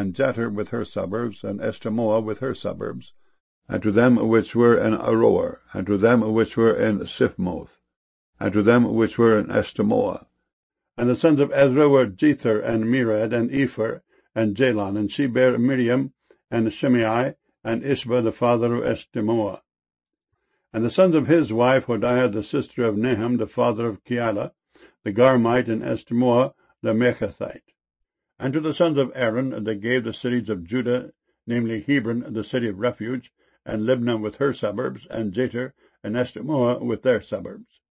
and Jether with her suburbs, and Eshtemoa with her suburbs, and to them which were in Aroer, and to them which were in Siphmoth, and to them which were in Eshtemoa. And the sons of Ezra were Jether, and Mered, and Epher, and Jalon, and she bare Miriam, and Shimei, and Ishba the father of Eshtemoa. And the sons of his wife Hodiah the sister of Nahum the father of Keilah, the Garmite, and Eshtemoa the Mechathite. And to the sons of Aaron they gave the cities of Judah, namely Hebron the city of refuge, and Libnah with her suburbs, and Jether and Eshtemoa with their suburbs.